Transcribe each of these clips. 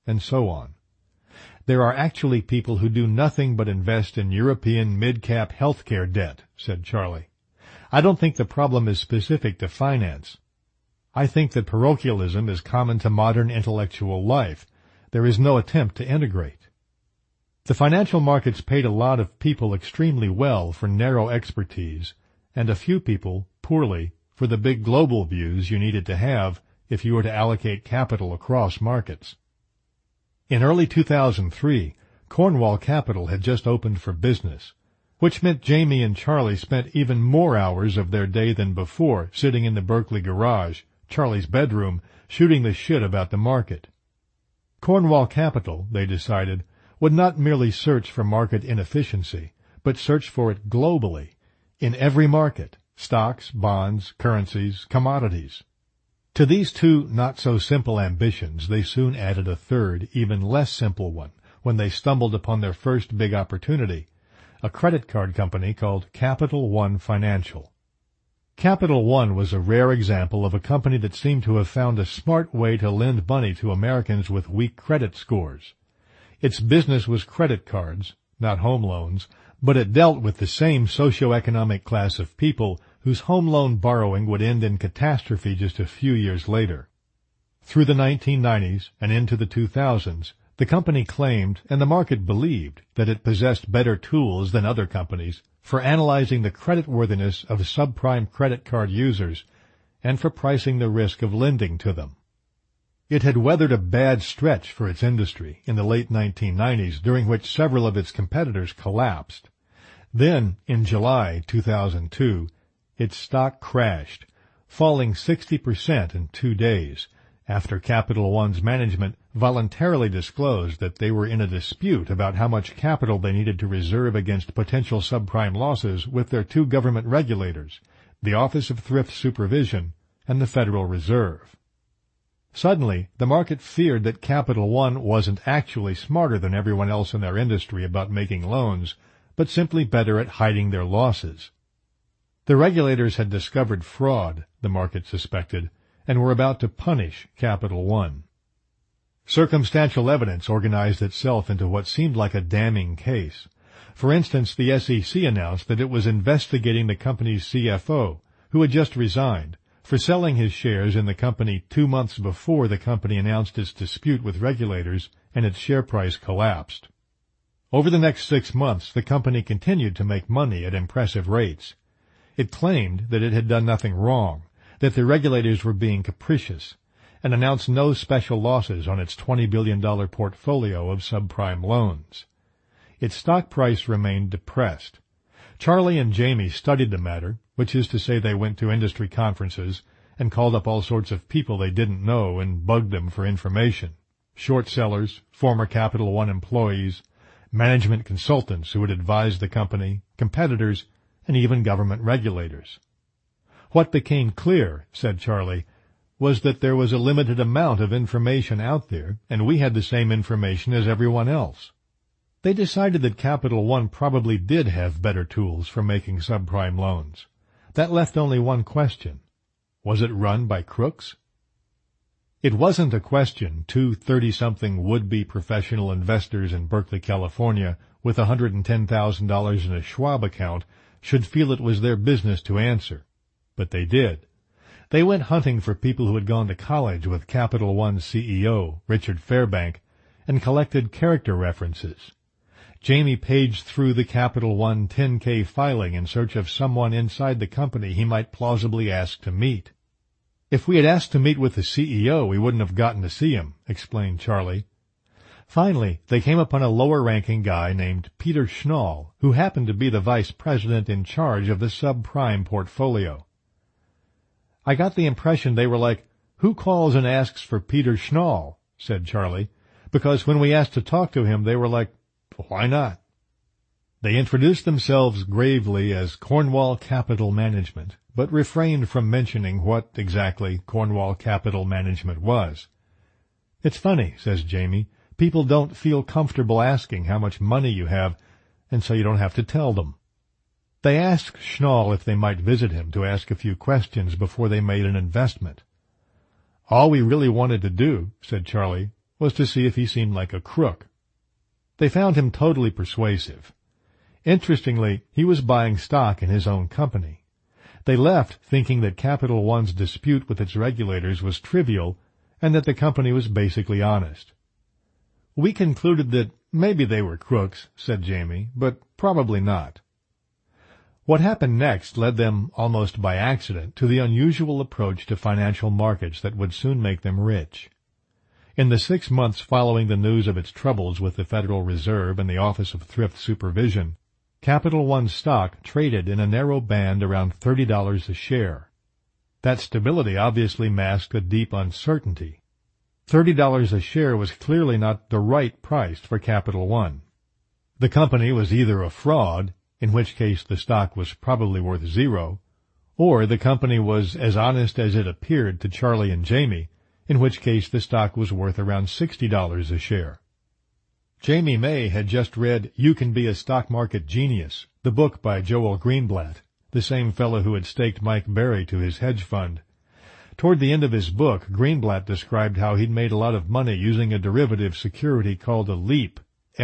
and so on. There are actually people who do nothing but invest in European mid-cap healthcare debt, said Charlie. I don't think the problem is specific to finance. I think that parochialism is common to modern intellectual life. There is no attempt to integrate. The financial markets paid a lot of people extremely well for narrow expertise, and a few people poorly for the big global views you needed to have if you were to allocate capital across markets. In early 2003, Cornwall Capital had just opened for business, which meant Jamie and Charlie spent even more hours of their day than before sitting in the Berkeley garage, Charlie's bedroom, shooting the shit about the market. Cornwall Capital, they decided, would not merely search for market inefficiency, but search for it globally, in every market, stocks, bonds, currencies, commodities. To these two not-so-simple ambitions they soon added a third, even less simple one, when they stumbled upon their first big opportunity, a credit card company called Capital One Financial. Capital One was a rare example of a company that seemed to have found a smart way to lend money to Americans with weak credit scores. Its business was credit cards, not home loans, but it dealt with the same socioeconomic class of people whose home loan borrowing would end in catastrophe just a few years later. Through the 1990s and into the 2000s, the company claimed, and the market believed, that it possessed better tools than other companies for analyzing the creditworthiness of subprime credit card users and for pricing the risk of lending to them. It had weathered a bad stretch for its industry in the late 1990s, during which several of its competitors collapsed. Then, in July 2002, its stock crashed, falling 60% in 2 days, after Capital One's management voluntarily disclosed that they were in a dispute about how much capital they needed to reserve against potential subprime losses with their two government regulators, the Office of Thrift Supervision and the Federal Reserve. Suddenly, the market feared that Capital One wasn't actually smarter than everyone else in their industry about making loans, but simply better at hiding their losses. The regulators had discovered fraud, the market suspected, and were about to punish Capital One. Circumstantial evidence organized itself into what seemed like a damning case. For instance, the SEC announced that it was investigating the company's CFO, who had just resigned, for selling his shares in the company 2 months before the company announced its dispute with regulators and its share price collapsed. Over the next 6 months, the company continued to make money at impressive rates. It claimed that it had done nothing wrong, that the regulators were being capricious, and announced no special losses on its $20 billion portfolio of subprime loans. Its stock price remained depressed. Charlie and Jamie studied the matter, which is to say they went to industry conferences and called up all sorts of people they didn't know and bugged them for information. Short sellers, former Capital One employees, management consultants who had advised the company, competitors, and even government regulators. What became clear, said Charlie, was that there was a limited amount of information out there, and we had the same information as everyone else. They decided that Capital One probably did have better tools for making subprime loans. That left only one question. Was it run by crooks? It wasn't a question 2 30-something would-be professional investors in Berkeley, California, with $110,000 in a Schwab account, should feel it was their business to answer. But they did. They went hunting for people who had gone to college with Capital One's CEO, Richard Fairbank, and collected character references. Jamie paged through the Capital One 10K filing in search of someone inside the company he might plausibly ask to meet. If we had asked to meet with the CEO, we wouldn't have gotten to see him, explained Charlie. Finally, they came upon a lower-ranking guy named Peter Schnall, who happened to be the vice president in charge of the subprime portfolio. I got the impression they were like, "Who calls and asks for Peter Schnall?" said Charlie, because when we asked to talk to him, they were like, "Why not?" They introduced themselves gravely as Cornwall Capital Management, but refrained from mentioning what, exactly, Cornwall Capital Management was. "It's funny," says Jamie, "people don't feel comfortable asking how much money you have, and so you don't have to tell them." They asked Schnall if they might visit him to ask a few questions before they made an investment. "All we really wanted to do," said Charlie, was to see if he seemed like a crook. They found him totally persuasive. Interestingly, he was buying stock in his own company. They left thinking that Capital One's dispute with its regulators was trivial and that the company was basically honest. "We concluded that maybe they were crooks," said Jamie, "but probably not." What happened next led them, almost by accident, to the unusual approach to financial markets that would soon make them rich. In the 6 months following the news of its troubles with the Federal Reserve and the Office of Thrift Supervision, Capital One stock traded in a narrow band around $30 a share. That stability obviously masked a deep uncertainty. $30 a share was clearly not the right price for Capital One. The company was either a fraud, in which case the stock was probably worth zero, or the company was as honest as it appeared to Charlie and Jamie, in which case the stock was worth around $60 a share. Jamie May had just read You Can Be a Stock Market Genius, the book by Joel Greenblatt, the same fellow who had staked Mike Berry to his hedge fund. Toward the end of his book, Greenblatt described how he'd made a lot of money using a derivative security called a LEAP,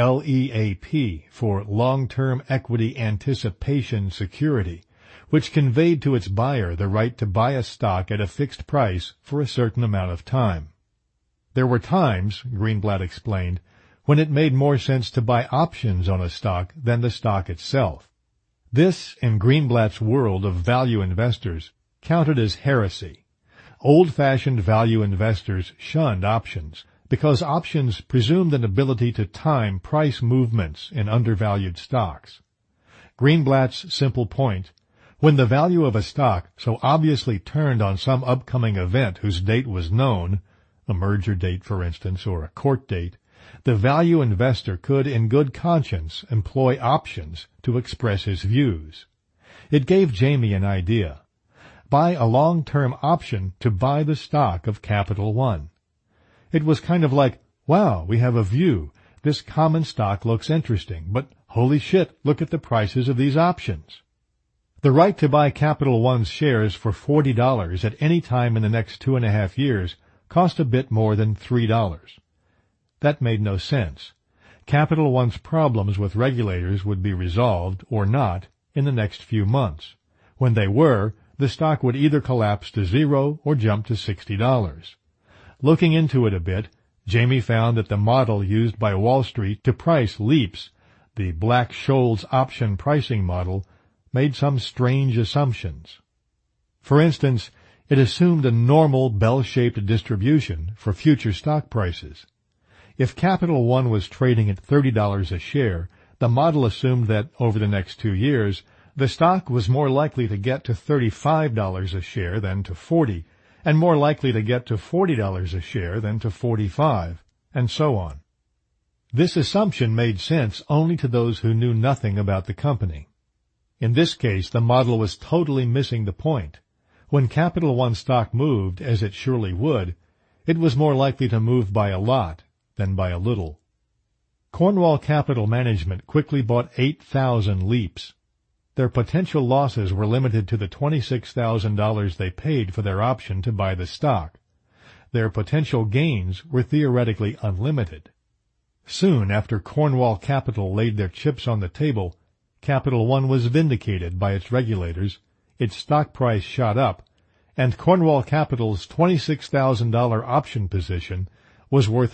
L-E-A-P, for Long-Term Equity Anticipation Security, which conveyed to its buyer the right to buy a stock at a fixed price for a certain amount of time. There were times, Greenblatt explained, when it made more sense to buy options on a stock than the stock itself. This, in Greenblatt's world of value investors, counted as heresy. Old-fashioned value investors shunned options because options presumed an ability to time price movements in undervalued stocks. Greenblatt's simple point: when the value of a stock so obviously turned on some upcoming event whose date was known, a merger date, for instance, or a court date, the value investor could in good conscience employ options to express his views. It gave Jamie an idea. Buy a long-term option to buy the stock of Capital One. It was kind of like, wow, we have a view. This common stock looks interesting, but holy shit, look at the prices of these options. The right to buy Capital One's shares for $40 at any time in the next 2.5 years cost a bit more than $3. That made no sense. Capital One's problems with regulators would be resolved, or not, in the next few months. When they were, the stock would either collapse to zero or jump to $60. Looking into it a bit, Jamie found that the model used by Wall Street to price LEAPs, the Black-Scholes option pricing model, made some strange assumptions. For instance, it assumed a normal bell-shaped distribution for future stock prices. If Capital One was trading at $30 a share, the model assumed that, over the next 2 years, the stock was more likely to get to $35 a share than to $40, and more likely to get to $40 a share than to $45, and so on. This assumption made sense only to those who knew nothing about the company. In this case, the model was totally missing the point. When Capital One stock moved, as it surely would, it was more likely to move by a lot than by a little. Cornwall Capital Management quickly bought 8,000 LEAPs. Their potential losses were limited to the $26,000 they paid for their option to buy the stock. Their potential gains were theoretically unlimited. Soon after Cornwall Capital laid their chips on the table, Capital One was vindicated by its regulators, its stock price shot up, and Cornwall Capital's $26,000 option position was worth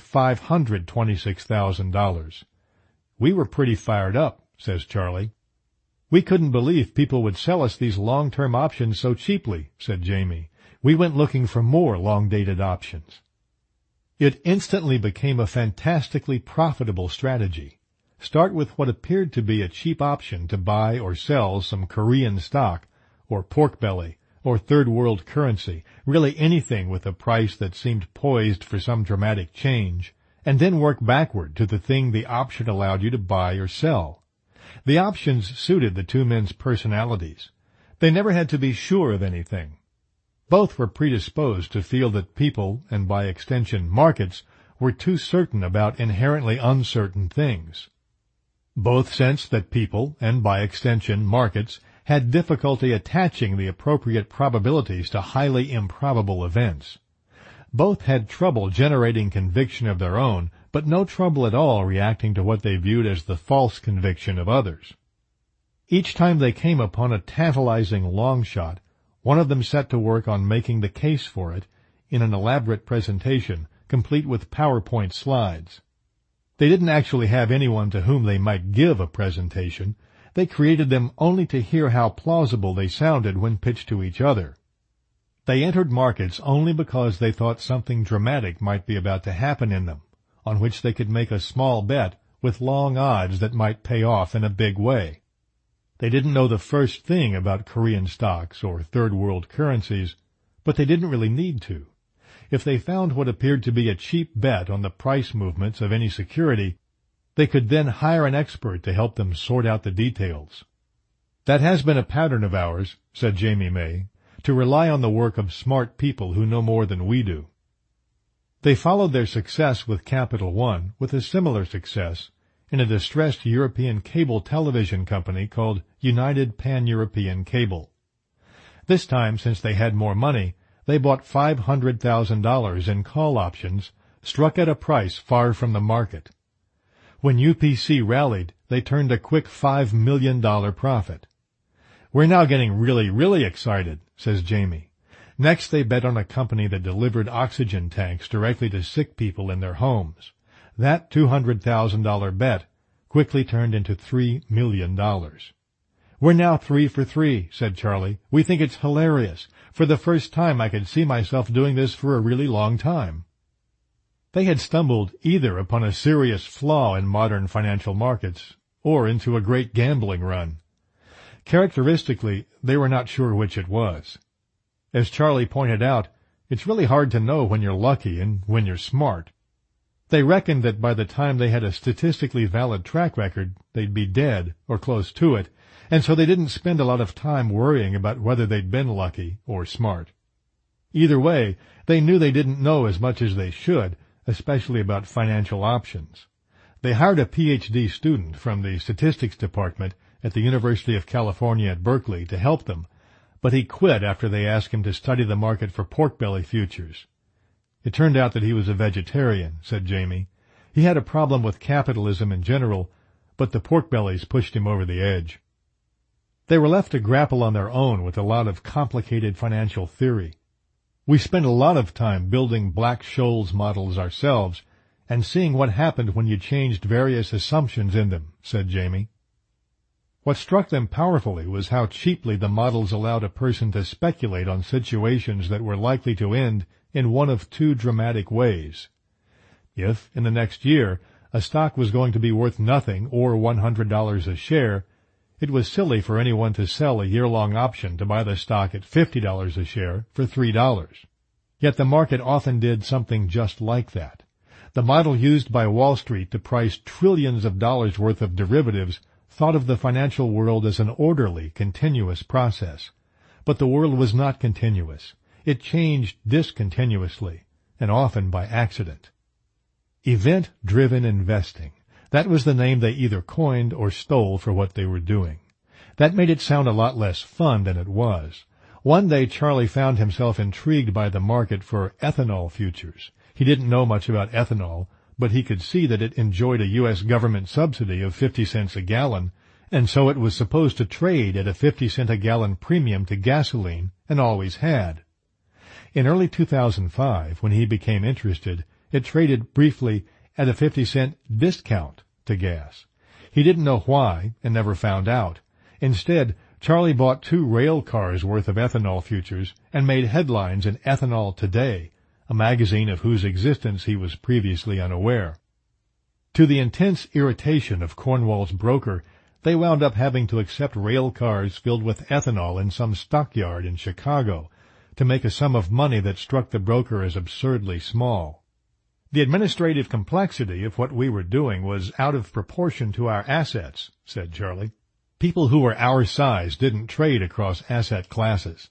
$526,000. "We were pretty fired up," says Charlie. "We couldn't believe people would sell us these long-term options so cheaply," said Jamie. "We went looking for more long-dated options." It instantly became a fantastically profitable strategy. Start with what appeared to be a cheap option to buy or sell some Korean stock, or pork belly, or third-world currency, really anything with a price that seemed poised for some dramatic change, and then work backward to the thing the option allowed you to buy or sell. The options suited the two men's personalities. They never had to be sure of anything. Both were predisposed to feel that people, and by extension markets, were too certain about inherently uncertain things. Both sensed that people, and by extension markets, had difficulty attaching the appropriate probabilities to highly improbable events. Both had trouble generating conviction of their own, but no trouble at all reacting to what they viewed as the false conviction of others. Each time they came upon a tantalizing long shot, one of them set to work on making the case for it in an elaborate presentation, complete with PowerPoint slides. They didn't actually have anyone to whom they might give a presentation. They created them only to hear how plausible they sounded when pitched to each other. They entered markets only because they thought something dramatic might be about to happen in them, on which they could make a small bet with long odds that might pay off in a big way. They didn't know the first thing about Korean stocks or third-world currencies, but they didn't really need to. If they found what appeared to be a cheap bet on the price movements of any security, they could then hire an expert to help them sort out the details. "That has been a pattern of ours," said Jamie May, "to rely on the work of smart people who know more than we do." They followed their success with Capital One with a similar success in a distressed European cable television company called United Pan-European Cable. This time, since they had more money, they bought $500,000 in call options, struck at a price far from the market. When UPC rallied, they turned a quick $5 million profit. "We're now getting really excited," says Jamie. Next they bet on a company that delivered oxygen tanks directly to sick people in their homes. That $200,000 bet quickly turned into $3 million. "We're now 3 for 3, said Charlie. "We think it's hilarious. For the first time I could see myself doing this for a really long time." They had stumbled either upon a serious flaw in modern financial markets or into a great gambling run. Characteristically, they were not sure which it was. As Charlie pointed out, it's really hard to know when you're lucky and when you're smart. They reckoned that by the time they had a statistically valid track record, they'd be dead or close to it, and so they didn't spend a lot of time worrying about whether they'd been lucky or smart. Either way, they knew they didn't know as much as they should, especially about financial options. They hired a Ph.D. student from the statistics department at the University of California at Berkeley to help them, but he quit after they asked him to study the market for pork belly futures. It turned out that he was a vegetarian, said Jamie. He had a problem with capitalism in general, but the pork bellies pushed him over the edge. They were left to grapple on their own with a lot of complicated financial theory. "We spent a lot of time building Black-Scholes models ourselves and seeing what happened when you changed various assumptions in them," said Jamie. What struck them powerfully was how cheaply the models allowed a person to speculate on situations that were likely to end in one of two dramatic ways. If, in the next year, a stock was going to be worth nothing or $100 a share, it was silly for anyone to sell a year-long option to buy the stock at $50 a share for $3. Yet the market often did something just like that. The model used by Wall Street to price trillions of dollars worth of derivatives thought of the financial world as an orderly, continuous process. But the world was not continuous. It changed discontinuously, and often by accident. Event-driven investing. That was the name they either coined or stole for what they were doing. That made it sound a lot less fun than it was. One day Charlie found himself intrigued by the market for ethanol futures. He didn't know much about ethanol, but he could see that it enjoyed a U.S. government subsidy of 50 cents a gallon, and so it was supposed to trade at a 50-cent a gallon premium to gasoline, and always had. In early 2005, when he became interested, it traded briefly at a 50-cent discount to gas. He didn't know why, and never found out. Instead, Charlie bought 2 rail cars worth of ethanol futures and made headlines in Ethanol Today, a magazine of whose existence he was previously unaware. To the intense irritation of Cornwall's broker, they wound up having to accept rail cars filled with ethanol in some stockyard in Chicago to make a sum of money that struck the broker as absurdly small. "The administrative complexity of what we were doing was out of proportion to our assets," said Charlie. "People who were our size didn't trade across asset classes."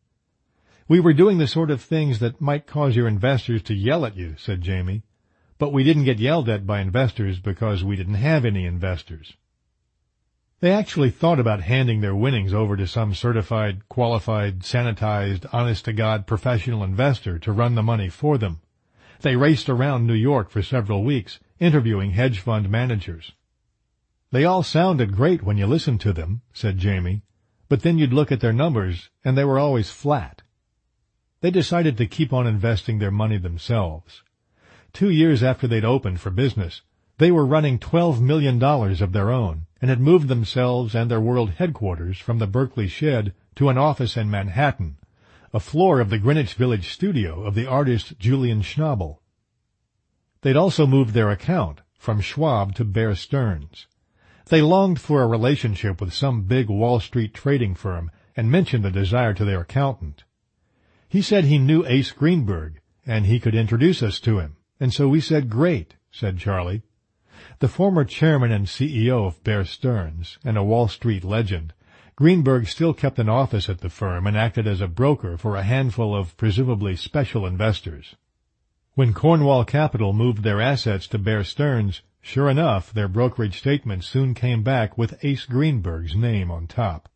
"We were doing the sort of things that might cause your investors to yell at you," said Jamie. "But we didn't get yelled at by investors because we didn't have any investors." They actually thought about handing their winnings over to some certified, qualified, sanitized, honest-to-God professional investor to run the money for them. They raced around New York for several weeks, interviewing hedge fund managers. "They all sounded great when you listened to them," said Jamie, "but then you'd look at their numbers, and they were always flat." They decided to keep on investing their money themselves. 2 years after they'd opened for business, they were running $12 million of their own, and had moved themselves and their world headquarters from the Berkeley shed to an office in Manhattan, a floor of the Greenwich Village studio of the artist Julian Schnabel. They'd also moved their account from Schwab to Bear Stearns. They longed for a relationship with some big Wall Street trading firm and mentioned the desire to their accountant. He said he knew Ace Greenberg, and he could introduce us to him, and so we said, "Great," said Charlie. The former chairman and CEO of Bear Stearns, and a Wall Street legend, Greenberg still kept an office at the firm and acted as a broker for a handful of presumably special investors. When Cornwall Capital moved their assets to Bear Stearns, sure enough, their brokerage statements soon came back with Ace Greenberg's name on top.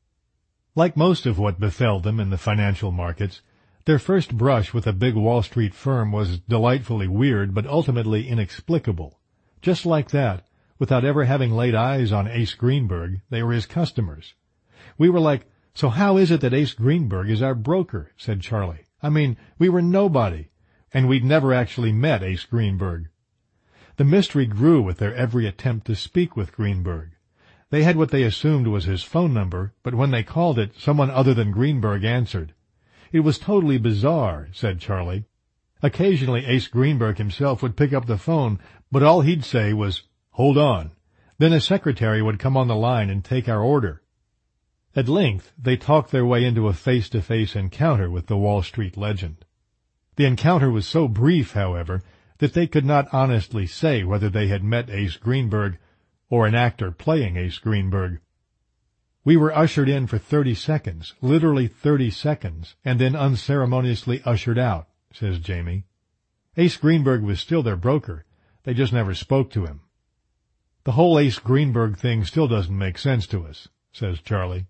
Like most of what befell them in the financial markets, their first brush with a big Wall Street firm was delightfully weird but ultimately inexplicable. Just like that, without ever having laid eyes on Ace Greenberg, they were his customers. We were like, "So how is it that Ace Greenberg is our broker?" said Charlie. "I mean, we were nobody, and we'd never actually met Ace Greenberg." The mystery grew with their every attempt to speak with Greenberg. They had what they assumed was his phone number, but when they called it, someone other than Greenberg answered. It was totally bizarre, said Charlie. Occasionally Ace Greenberg himself would pick up the phone, but all he'd say was, "Hold on." Then a secretary would come on the line and take our order. At length they talked their way into a face-to-face encounter with the Wall Street legend. The encounter was so brief, however, that they could not honestly say whether they had met Ace Greenberg or an actor playing Ace Greenberg. We were ushered in for 30 seconds, literally 30 seconds, and then unceremoniously ushered out, says Jamie. Ace Greenberg was still their broker. They just never spoke to him. The whole Ace Greenberg thing still doesn't make sense to us, says Charlie.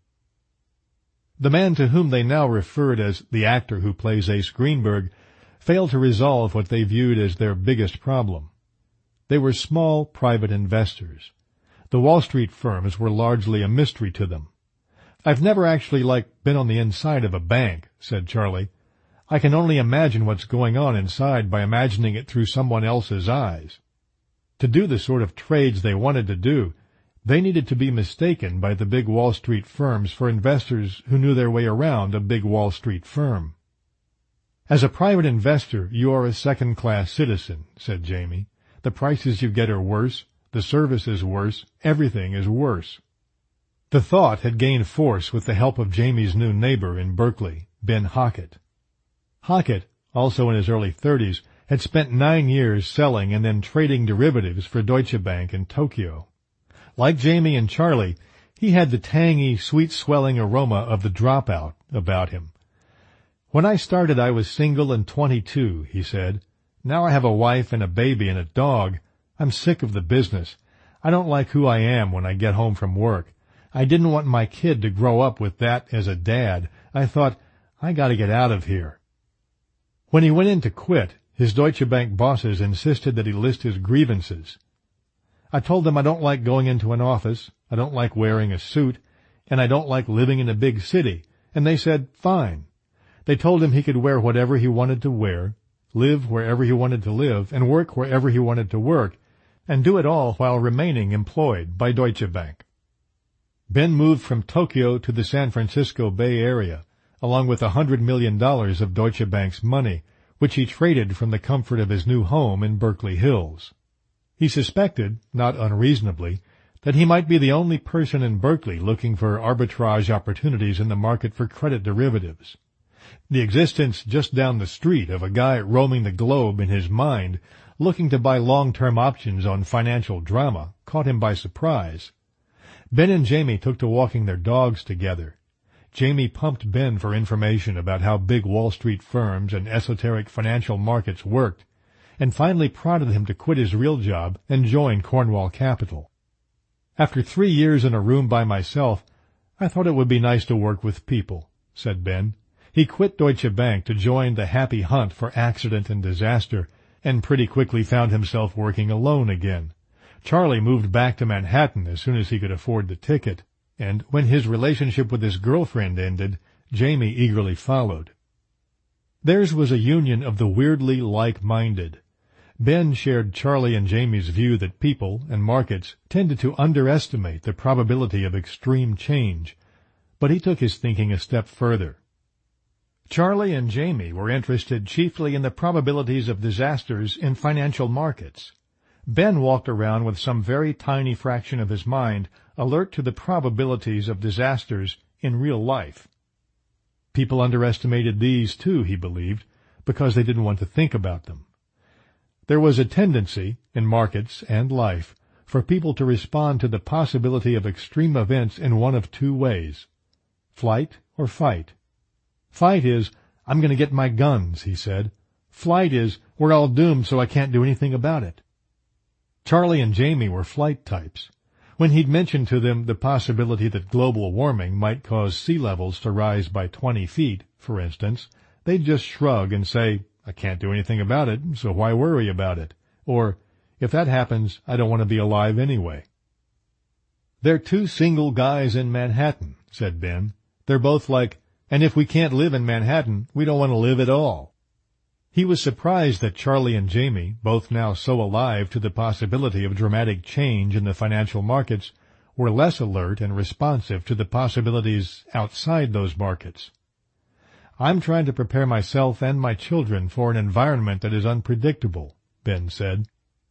The man to whom they now referred as the actor who plays Ace Greenberg failed to resolve what they viewed as their biggest problem. They were small private investors. The Wall Street firms were largely a mystery to them. "I've never actually, been on the inside of a bank," said Charlie. "I can only imagine what's going on inside by imagining it through someone else's eyes." To do the sort of trades they wanted to do, they needed to be mistaken by the big Wall Street firms for investors who knew their way around a big Wall Street firm. "As a private investor, you are a second-class citizen," said Jamie. "The prices you get are worse, the service is worse, everything is worse." The thought had gained force with the help of Jamie's new neighbor in Berkeley, Ben Hockett. Hockett, also in his early 30s, had spent 9 years selling and then trading derivatives for Deutsche Bank in Tokyo. Like Jamie and Charlie, he had the tangy, sweet-swelling aroma of the dropout about him. "When I started, I was single and 22, he said. "Now I have a wife and a baby and a dog. I'm sick of the business. I don't like who I am when I get home from work. I didn't want my kid to grow up with that as a dad. I thought, I gotta get out of here." When he went in to quit, his Deutsche Bank bosses insisted that he list his grievances. "I told them I don't like going into an office, I don't like wearing a suit, and I don't like living in a big city," and they said, fine. They told him he could wear whatever he wanted to wear, live wherever he wanted to live, and work wherever he wanted to work, and do it all while remaining employed by Deutsche Bank. Ben moved from Tokyo to the San Francisco Bay Area, along with $100 million of Deutsche Bank's money, which he traded from the comfort of his new home in Berkeley Hills. He suspected, not unreasonably, that he might be the only person in Berkeley looking for arbitrage opportunities in the market for credit derivatives. The existence just down the street of a guy roaming the globe in his mind, looking to buy long-term options on financial drama, caught him by surprise. Ben and Jamie took to walking their dogs together. Jamie pumped Ben for information about how big Wall Street firms and esoteric financial markets worked, and finally prodded him to quit his real job and join Cornwall Capital. "After 3 years in a room by myself, I thought it would be nice to work with people," said Ben. He quit Deutsche Bank to join the happy hunt for accident and disaster, and pretty quickly found himself working alone again. Charlie moved back to Manhattan as soon as he could afford the ticket, and when his relationship with his girlfriend ended, Jamie eagerly followed. Theirs was a union of the weirdly like-minded. Ben shared Charlie and Jamie's view that people and markets tended to underestimate the probability of extreme change, but he took his thinking a step further. Charlie and Jamie were interested chiefly in the probabilities of disasters in financial markets. Ben walked around with some very tiny fraction of his mind alert to the probabilities of disasters in real life. People underestimated these, too, he believed, because they didn't want to think about them. There was a tendency, in markets and life, for people to respond to the possibility of extreme events in one of two ways: flight or fight. Fight is, "I'm going to get my guns," he said. Flight is, "We're all doomed, so I can't do anything about it." Charlie and Jamie were flight types. When he'd mentioned to them the possibility that global warming might cause sea levels to rise by 20 feet, for instance, they'd just shrug and say, "I can't do anything about it, so why worry about it?" Or, "If that happens, I don't want to be alive anyway." "They're two single guys in Manhattan," said Ben. "They're both like, and if we can't live in Manhattan, we don't want to live at all." He was surprised that Charlie and Jamie, both now so alive to the possibility of dramatic change in the financial markets, were less alert and responsive to the possibilities outside those markets. "I'm trying to prepare myself and my children for an environment that is unpredictable," Ben said.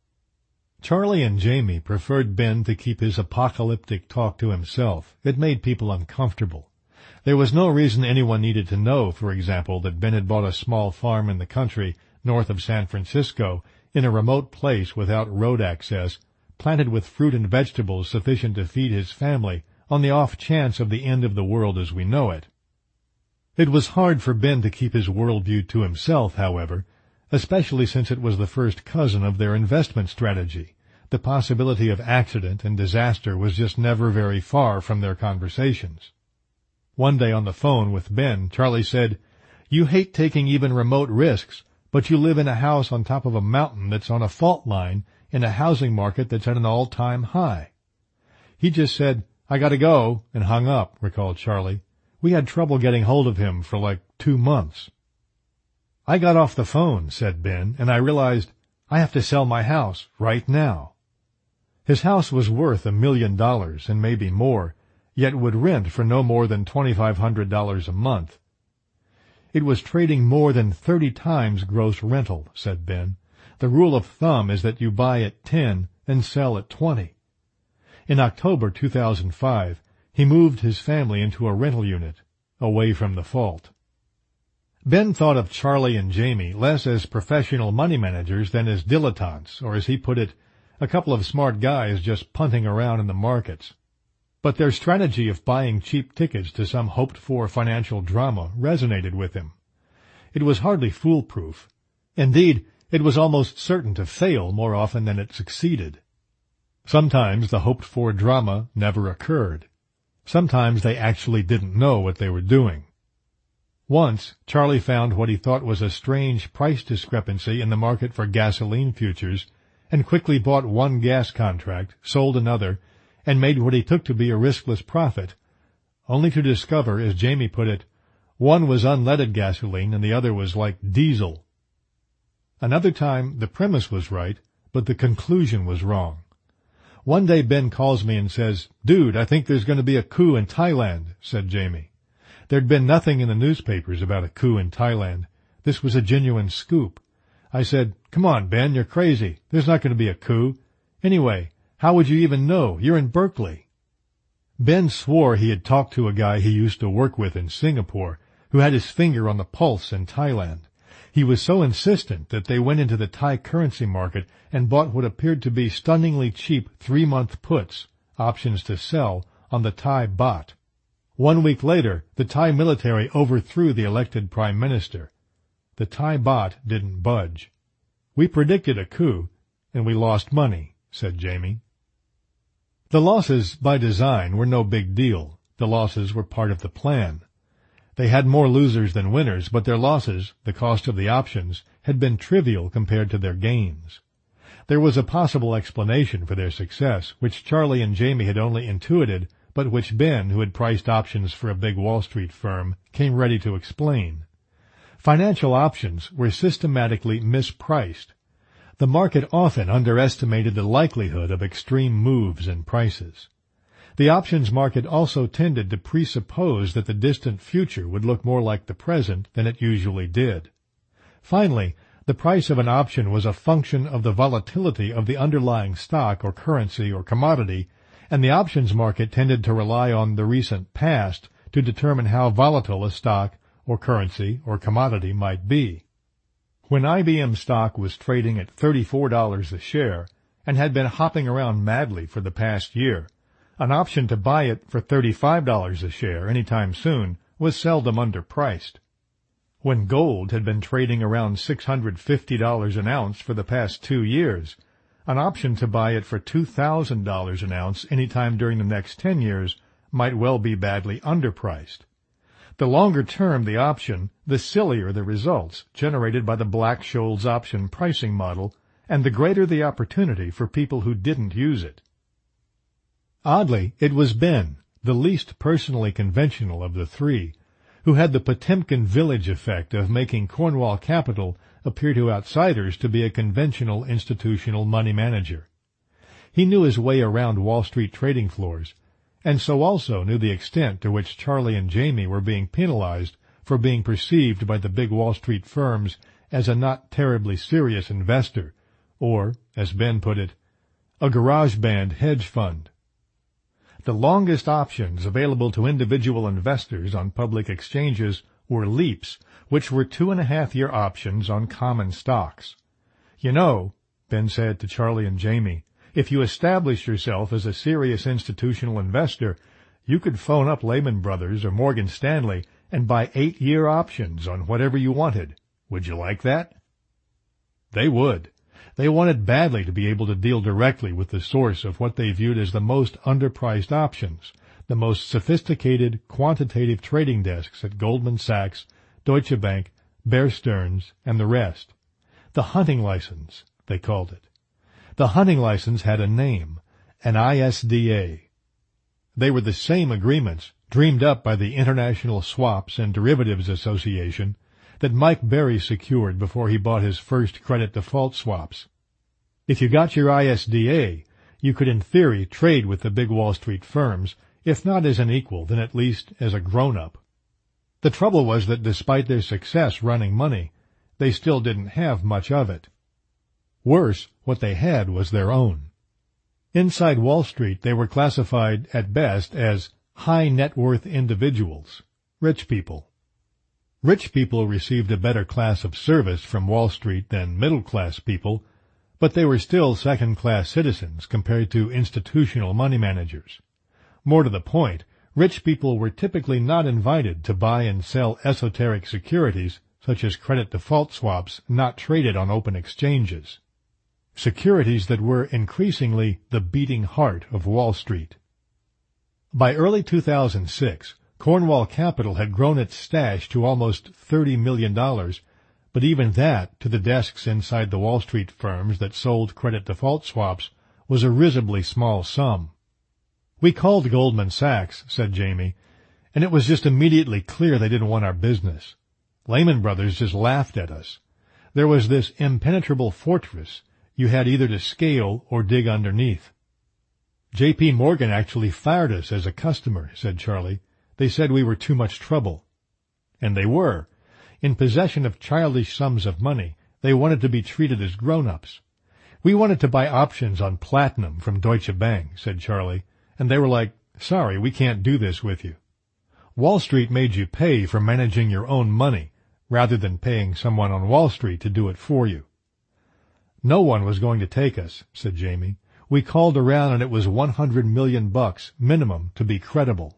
Charlie and Jamie preferred Ben to keep his apocalyptic talk to himself. It made people uncomfortable. There was no reason anyone needed to know, for example, that Ben had bought a small farm in the country north of San Francisco in a remote place without road access, planted with fruit and vegetables sufficient to feed his family on the off chance of the end of the world as we know it. It was hard for Ben to keep his worldview to himself, however, especially since it was the first cousin of their investment strategy. The possibility of accident and disaster was just never very far from their conversations. One day on the phone with Ben, Charlie said, "You hate taking even remote risks, but you live in a house on top of a mountain that's on a fault line in a housing market that's at an all-time high." He just said, "I gotta go," and hung up, recalled Charlie. "We had trouble getting hold of him for like 2 months. "I got off the phone," said Ben, "and I realized I have to sell my house right now." His house was worth $1 million and maybe more, yet would rent for no more than $2,500 a month. "It was trading more than 30 times gross rental," said Ben. "The rule of thumb is that you buy at 10 and sell at 20. In October 2005, he moved his family into a rental unit, away from the fault. Ben thought of Charlie and Jamie less as professional money managers than as dilettantes, or as he put it, a couple of smart guys just punting around in the markets. But their strategy of buying cheap tickets to some hoped-for financial drama resonated with him. It was hardly foolproof. Indeed, it was almost certain to fail more often than it succeeded. Sometimes the hoped-for drama never occurred. Sometimes they actually didn't know what they were doing. Once, Charlie found what he thought was a strange price discrepancy in the market for gasoline futures, and quickly bought one gas contract, sold another, and made what he took to be a riskless profit, only to discover, as Jamie put it, one was unleaded gasoline and the other was like diesel. Another time the premise was right, but the conclusion was wrong. One day Ben calls me and says, "Dude, I think there's going to be a coup in Thailand," said Jamie. There'd been nothing in the newspapers about a coup in Thailand. This was a genuine scoop. I said, "Come on, Ben, you're crazy. There's not going to be a coup. Anyway, how would you even know? You're in Berkeley." Ben swore he had talked to a guy he used to work with in Singapore, who had his finger on the pulse in Thailand. He was so insistent that they went into the Thai currency market and bought what appeared to be stunningly cheap 3-month puts, options to sell, on the Thai baht. 1 week later, the Thai military overthrew the elected prime minister. The Thai baht didn't budge. "We predicted a coup, and we lost money," said Jamie. The losses, by design, were no big deal. The losses were part of the plan. They had more losers than winners, but their losses, the cost of the options, had been trivial compared to their gains. There was a possible explanation for their success, which Charlie and Jamie had only intuited, but which Ben, who had priced options for a big Wall Street firm, came ready to explain. Financial options were systematically mispriced. The market often underestimated the likelihood of extreme moves in prices. The options market also tended to presuppose that the distant future would look more like the present than it usually did. Finally, the price of an option was a function of the volatility of the underlying stock or currency or commodity, and the options market tended to rely on the recent past to determine how volatile a stock or currency or commodity might be. When IBM stock was trading at $34 a share and had been hopping around madly for the past year, an option to buy it for $35 a share any time soon was seldom underpriced. When gold had been trading around $650 an ounce for the past 2 years, an option to buy it for $2,000 an ounce any time during the next 10 years might well be badly underpriced. The longer term the option, the sillier the results generated by the Black-Scholes option pricing model, and the greater the opportunity for people who didn't use it. Oddly, it was Ben, the least personally conventional of the three, who had the Potemkin Village effect of making Cornwall Capital appear to outsiders to be a conventional institutional money manager. He knew his way around Wall Street trading floors, and so also knew the extent to which Charlie and Jamie were being penalized for being perceived by the big Wall Street firms as a not terribly serious investor, or, as Ben put it, a garage band hedge fund. The longest options available to individual investors on public exchanges were leaps, which were 2.5-year options on common stocks. You know, Ben said to Charlie and Jamie, if you establish yourself as a serious institutional investor, you could phone up Lehman Brothers or Morgan Stanley and buy 8-year options on whatever you wanted. Would you like that? They would. They wanted badly to be able to deal directly with the source of what they viewed as the most underpriced options, the most sophisticated quantitative trading desks at Goldman Sachs, Deutsche Bank, Bear Stearns, and the rest. The hunting license, they called it. The hunting license had a name, an ISDA. They were the same agreements, dreamed up by the International Swaps and Derivatives Association, that Mike Berry secured before he bought his first credit default swaps. If you got your ISDA, you could in theory trade with the big Wall Street firms, if not as an equal, then at least as a grown-up. The trouble was that despite their success running money, they still didn't have much of it. Worse, what they had was their own. Inside Wall Street they were classified at best as high net worth individuals, rich people. Rich people received a better class of service from Wall Street than middle-class people, but they were still second-class citizens compared to institutional money managers. More to the point, rich people were typically not invited to buy and sell esoteric securities such as credit default swaps not traded on open exchanges, securities that were increasingly the beating heart of Wall Street. By early 2006, Cornwall Capital had grown its stash to almost $30 million, but even that, to the desks inside the Wall Street firms that sold credit default swaps, was a risibly small sum. We called Goldman Sachs, said Jamie, and it was just immediately clear they didn't want our business. Lehman Brothers just laughed at us. There was this impenetrable fortress. You had either to scale or dig underneath. J.P. Morgan actually fired us as a customer, said Charlie. They said we were too much trouble. And they were. In possession of childish sums of money, they wanted to be treated as grown-ups. We wanted to buy options on platinum from Deutsche Bank, said Charlie, and they were like, sorry, we can't do this with you. Wall Street made you pay for managing your own money, rather than paying someone on Wall Street to do it for you. No one was going to take us, said Jamie. We called around and it was $100 million minimum to be credible.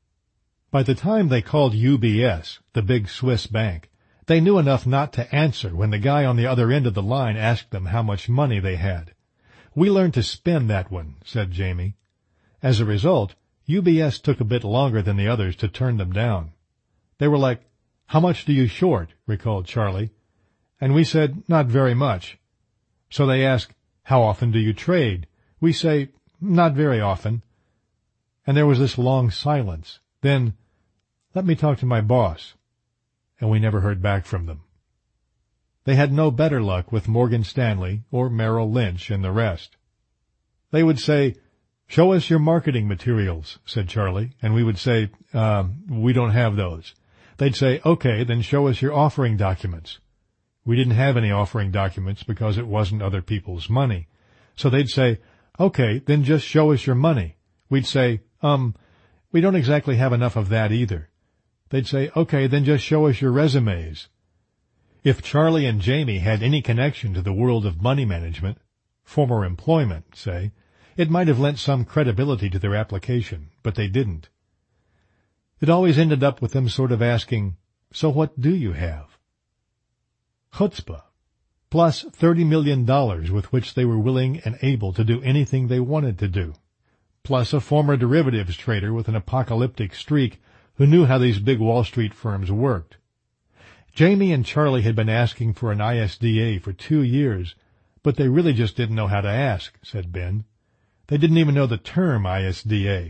By the time they called UBS, the big Swiss bank, they knew enough not to answer when the guy on the other end of the line asked them how much money they had. We learned to spin that one, said Jamie. As a result, UBS took a bit longer than the others to turn them down. They were like, "How much do you short?" recalled Charlie. And we said, "Not very much." So they ask, "How often do you trade?" We say, "Not very often." And there was this long silence. Then, "Let me talk to my boss." And we never heard back from them. They had no better luck with Morgan Stanley or Merrill Lynch and the rest. They would say, "Show us your marketing materials," said Charlie, and we would say, "We don't have those." They'd say, "Okay, then show us your offering documents." We didn't have any offering documents because it wasn't other people's money. So they'd say, "Okay, then just show us your money." We'd say, "We don't exactly have enough of that either." They'd say, "Okay, then just show us your resumes." If Charlie and Jamie had any connection to the world of money management, former employment, say, it might have lent some credibility to their application, but they didn't. It always ended up with them sort of asking, "So what do you have?" Chutzpah, plus $30 million with which they were willing and able to do anything they wanted to do, plus a former derivatives trader with an apocalyptic streak who knew how these big Wall Street firms worked. Jamie and Charlie had been asking for an ISDA for 2 years, but they really just didn't know how to ask, said Ben. They didn't even know the term ISDA.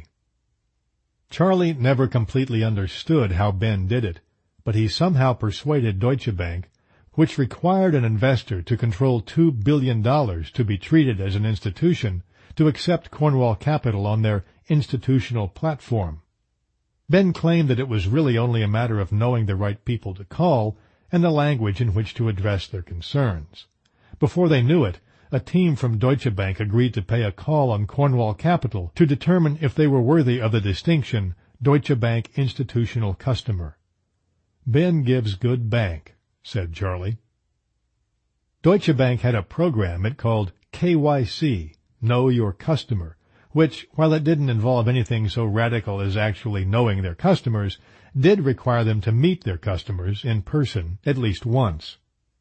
Charlie never completely understood how Ben did it, but he somehow persuaded Deutsche Bank, which required an investor to control $2 billion to be treated as an institution, to accept Cornwall Capital on their institutional platform. Ben claimed that it was really only a matter of knowing the right people to call and the language in which to address their concerns. Before they knew it, a team from Deutsche Bank agreed to pay a call on Cornwall Capital to determine if they were worthy of the distinction Deutsche Bank Institutional Customer. "Ben gives good bank," said Charlie. Deutsche Bank had a program it called KYC, Know Your Customer, which, while it didn't involve anything so radical as actually knowing their customers, did require them to meet their customers in person at least once.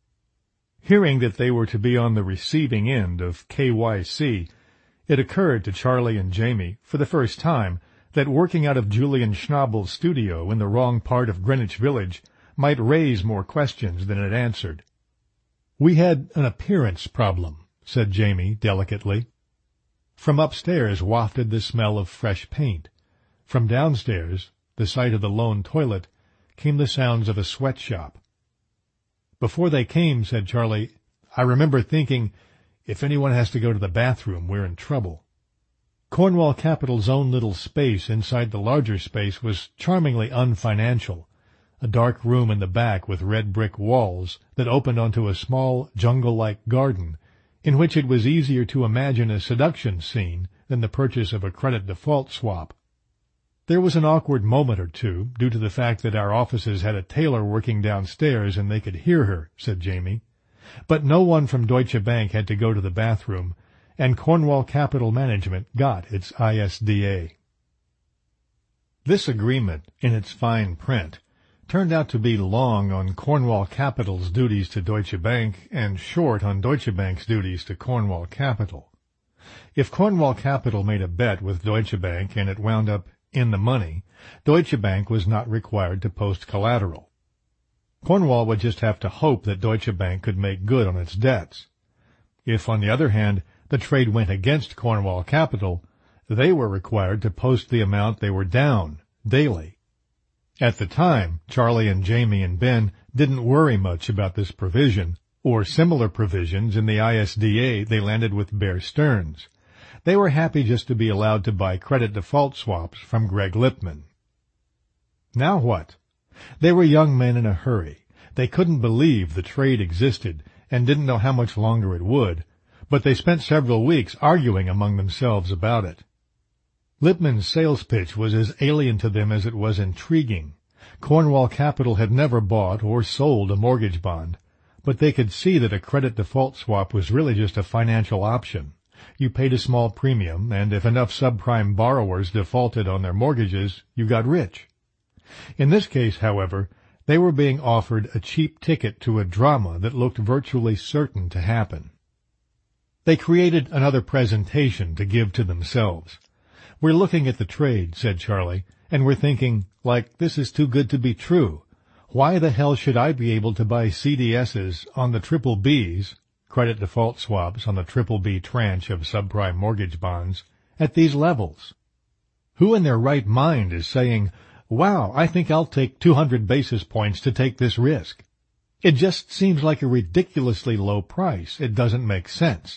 Hearing that they were to be on the receiving end of KYC, it occurred to Charlie and Jamie for the first time that working out of Julian Schnabel's studio in the wrong part of Greenwich Village might raise more questions than it answered. "We had an appearance problem," said Jamie delicately. From upstairs wafted the smell of fresh paint. From downstairs, the site of the lone toilet, came the sounds of a sweatshop. "Before they came," said Charlie, "I remember thinking, if anyone has to go to the bathroom, we're in trouble." Cornwall Capital's own little space inside the larger space was charmingly unfinancial, a dark room in the back with red brick walls that opened onto a small jungle-like garden, in which it was easier to imagine a seduction scene than the purchase of a credit default swap. There was an awkward moment or two, due to the fact that our offices had a tailor working downstairs and they could hear her, said Jamie. But no one from Deutsche Bank had to go to the bathroom, and Cornwall Capital Management got its ISDA. This agreement, in its fine print, turned out to be long on Cornwall Capital's duties to Deutsche Bank and short on Deutsche Bank's duties to Cornwall Capital. If Cornwall Capital made a bet with Deutsche Bank and it wound up in the money, Deutsche Bank was not required to post collateral. Cornwall would just have to hope that Deutsche Bank could make good on its debts. If, on the other hand, the trade went against Cornwall Capital, they were required to post the amount they were down daily. At the time, Charlie and Jamie and Ben didn't worry much about this provision, or similar provisions in the ISDA they landed with Bear Stearns. They were happy just to be allowed to buy credit default swaps from Greg Lippmann. Now what? They were young men in a hurry. They couldn't believe the trade existed and didn't know how much longer it would, but they spent several weeks arguing among themselves about it. Lippmann's sales pitch was as alien to them as it was intriguing. Cornwall Capital had never bought or sold a mortgage bond, but they could see that a credit default swap was really just a financial option. You paid a small premium, and if enough subprime borrowers defaulted on their mortgages, you got rich. In this case, however, they were being offered a cheap ticket to a drama that looked virtually certain to happen. They created another presentation to give to themselves. "We're looking at the trade," said Charlie, "and we're thinking, like, this is too good to be true. Why the hell should I be able to buy CDSs on the triple Bs, credit default swaps on the triple B tranche of subprime mortgage bonds, at these levels? Who in their right mind is saying, wow, I think I'll take 200 basis points to take this risk? It just seems like a ridiculously low price. It doesn't make sense."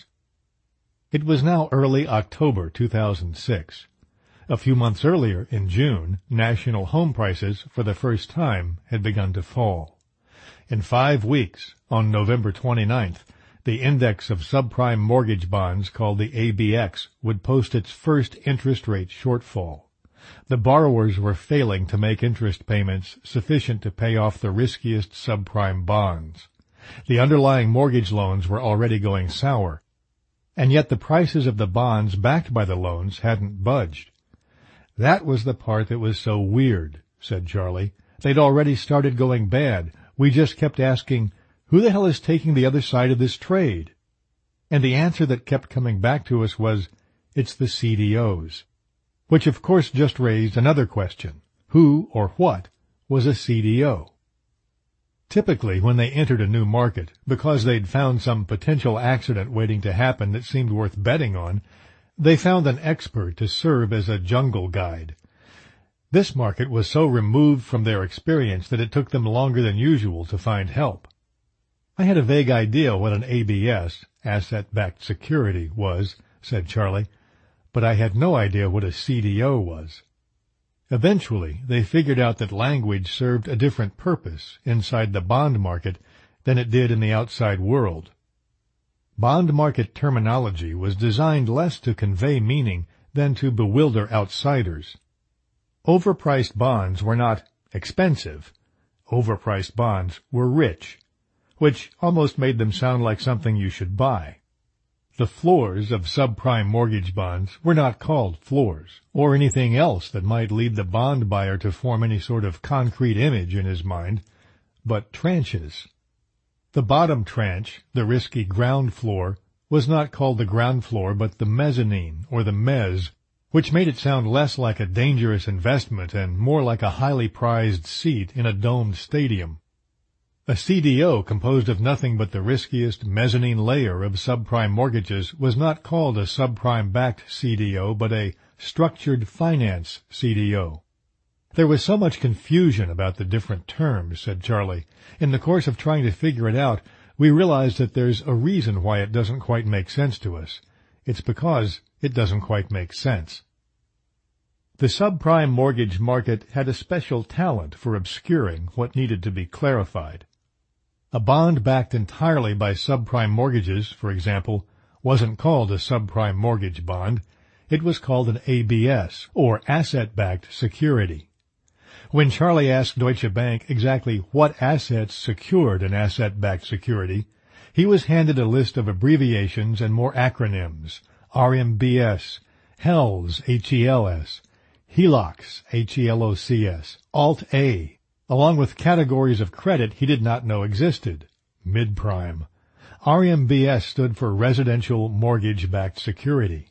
It was now early October 2006. A few months earlier, in June, national home prices, for the first time, had begun to fall. In 5 weeks, on November 29th, the index of subprime mortgage bonds, called the ABX, would post its first interest rate shortfall. The borrowers were failing to make interest payments sufficient to pay off the riskiest subprime bonds. The underlying mortgage loans were already going sour, and yet the prices of the bonds backed by the loans hadn't budged. "That was the part that was so weird," said Charlie. "They'd already started going bad. We just kept asking, who the hell is taking the other side of this trade? And the answer that kept coming back to us was, it's the CDOs. Which of course just raised another question. Who or what was a CDO? Typically, when they entered a new market, because they'd found some potential accident waiting to happen that seemed worth betting on, they found an expert to serve as a jungle guide. This market was so removed from their experience that it took them longer than usual to find help. "I had a vague idea what an ABS, asset-backed security, was," said Charlie, "but I had no idea what a CDO was." Eventually, they figured out that language served a different purpose inside the bond market than it did in the outside world. Bond market terminology was designed less to convey meaning than to bewilder outsiders. Overpriced bonds were not expensive. Overpriced bonds were rich, which almost made them sound like something you should buy. The floors of subprime mortgage bonds were not called floors, or anything else that might lead the bond buyer to form any sort of concrete image in his mind, but tranches. The bottom tranche, the risky ground floor, was not called the ground floor but the mezzanine, or the mezz, which made it sound less like a dangerous investment and more like a highly prized seat in a domed stadium. A CDO composed of nothing but the riskiest mezzanine layer of subprime mortgages was not called a subprime-backed CDO but a structured finance CDO. "There was so much confusion about the different terms," said Charlie. "In the course of trying to figure it out, we realized that there's a reason why it doesn't quite make sense to us. It's because it doesn't quite make sense." The subprime mortgage market had a special talent for obscuring what needed to be clarified. A bond backed entirely by subprime mortgages, for example, wasn't called a subprime mortgage bond. It was called an ABS, or asset-backed security. When Charlie asked Deutsche Bank exactly what assets secured an asset-backed security, he was handed a list of abbreviations and more acronyms: RMBS, HELS, HELS, HELOCs, HELOCs, Alt-A, along with categories of credit he did not know existed. Mid-prime. RMBS stood for Residential Mortgage-Backed Security.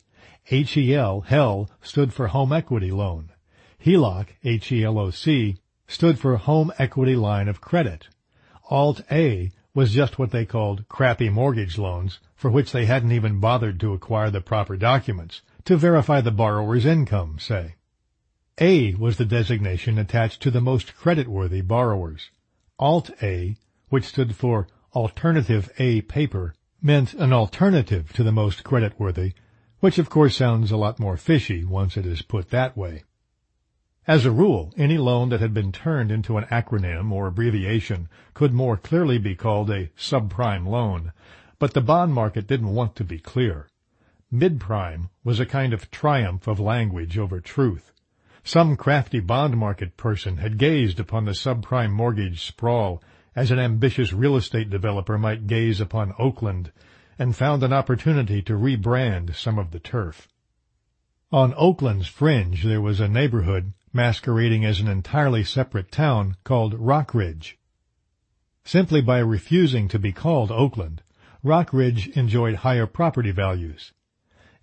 HEL, stood for Home Equity Loan. HELOC, HELOC, stood for Home Equity Line of Credit. Alt-A was just what they called crappy mortgage loans, for which they hadn't even bothered to acquire the proper documents, to verify the borrower's income, say. A was the designation attached to the most creditworthy borrowers. Alt-A, which stood for Alternative A paper, meant an alternative to the most creditworthy, which of course sounds a lot more fishy once it is put that way. As a rule, any loan that had been turned into an acronym or abbreviation could more clearly be called a subprime loan, but the bond market didn't want to be clear. Mid-prime was a kind of triumph of language over truth. Some crafty bond market person had gazed upon the subprime mortgage sprawl as an ambitious real estate developer might gaze upon Oakland, and found an opportunity to rebrand some of the turf. On Oakland's fringe there was a neighborhood masquerading as an entirely separate town called Rockridge. Simply by refusing to be called Oakland, Rockridge enjoyed higher property values.